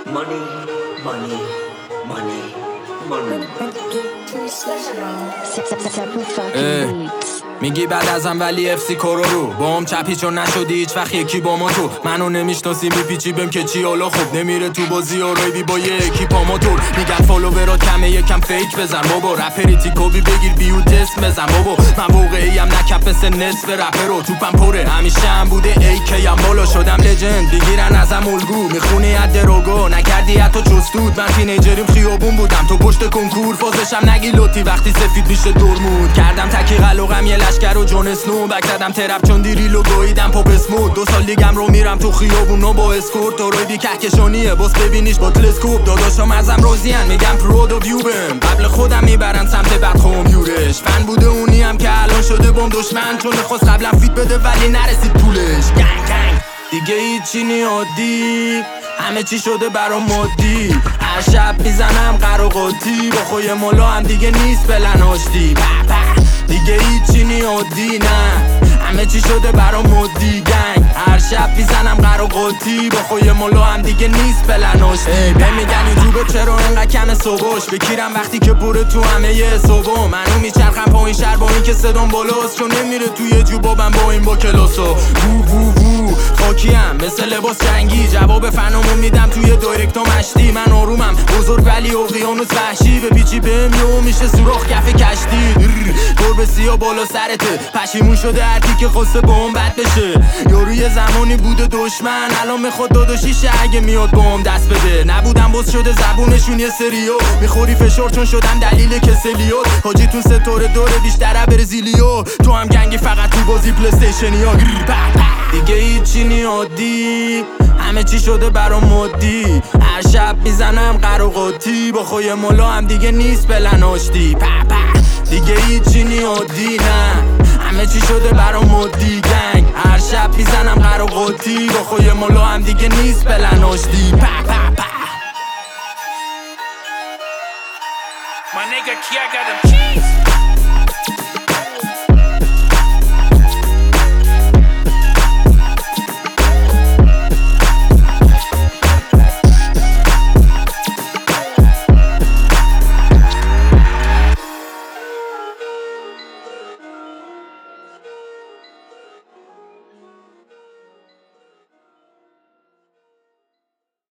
money, money, money, money. میگی بعد ازم ولی افسی کرو با هم چپی چون نشدی هیچ وقت یکی با ما تو منو نمیشناسی میپیچی بهم که چی حالا خوب نمیره تو بازی و ریدی با یکی پا موتور میگن فالوورات کمه یکم فیک بزن بابا رپری تیکوبی بگیر بیو تست بزن بابا من واقعی ام نکفس نصف رپرو توپم پره همیشه هم بوده ایکی ام بالا شدم لجند بگیرن ازم الگو میخونی اد دروگو نکردی حتی جستود من تینیجریم خیابون بودم تو پشت کنکور فازشم نگی لوتی وقتی سفید میشه دورمود کردم تکی قلقم یه لشکر و جون اسنو بک زدم ترپ چون دیریلو گویدم پاپ اسمود 2 سال دیگم رو میرم تو خیابونا با اسکورت تو رویدی کهکشانیه باز ببینیش با تلسکوپ داداشم ازم راضین میگم پرود و ویوبم قبل خودم میبرن سمت بد کامپیوترش فن بوده اونی هم که الان شده بم دشمن چون میخواست قبلا فیت بده ولی نرسید پولش گنگ گنگ دیگه هیچی نی عادی همه چی شده برام مادی هر شب میزنم قراقاتی با خوی مولا هم دیگه نیست بلن آشتی دیگه هیچی نی عادی نه همه چی شده برام مادی گنگ هر شب میزنم قراقاتی با خوی مولا هم دیگه نیست بلن آشتی میگن یوتیوب چرا انقدر کم صبحش بکیرم وقتی که پره تو همه یه صبح منو میچرخم پایین شهر با این که صدام بالاست چون نمیره توی جوبابم با این با کلاسا وو وو وو خاکیم مثل لباس جنگی جواب فنامو میدم توی دایرکتا مشتی من آرومم بزرگ ولی اقیانوس وحشی به پیچی بهم یهو میشه سوراخ کف کشتی گربه سیاه بالا سرته پشیمون شده هرکی که خواسته با هم بد بشه یارو یه زمانی بوده دشمن الان میخواد داداشیشه اگه میاد با هم دست بده نبودم باز شده زبونشون یه سریو میخوری فشار چون شدم دلیل کسلیات حاجیتون ستاره داره بیشتر برزیلیو تو هم گنگی فقط تو بازی پلیستیشنیا دیگه هیچی نی عادی همه چی شده برام مادی هر شب میزنم قراقاتی با خوی مولا هم دیگه نیست بلن آشتی دیگه هیچی نی عادی نه همه چی شده برام مادی گنگ هر شب میزنم قراقاتی با خوی مولا هم دیگه نیست بلن آشتی My nigga Kia got them cheese.